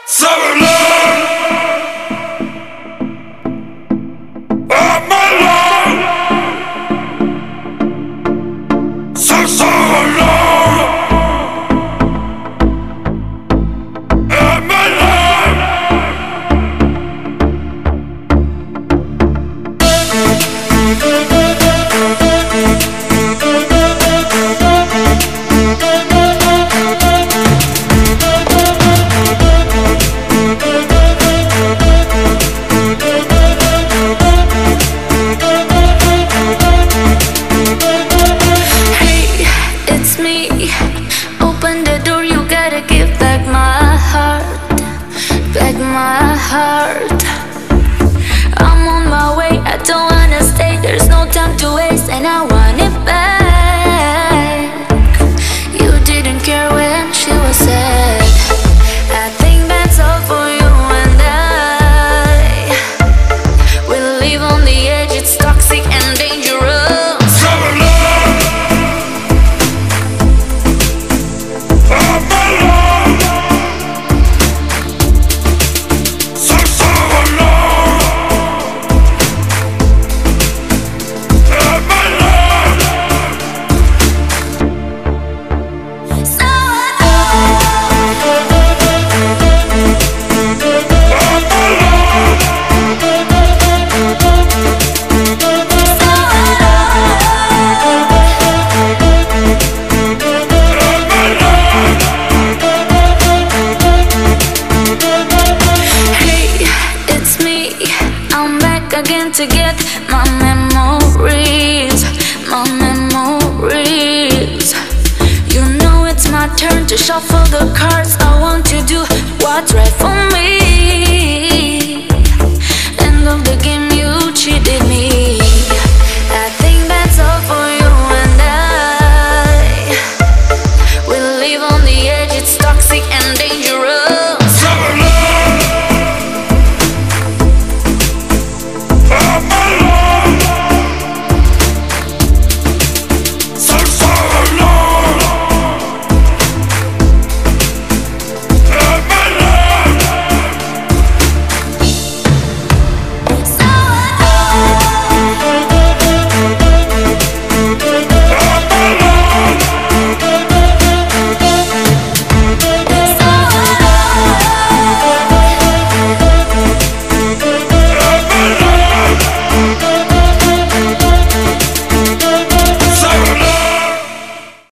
My heart, I'm on my way, I don't wanna stay, there's no time to waste, and I want it back. You didn't care when she was sad. I think that's all for you and I. We live on the edge, it's toxic and dangerous. Again to get my memories, my memories. You know it's my turn to shuffle the cards. I want to do what's right for me.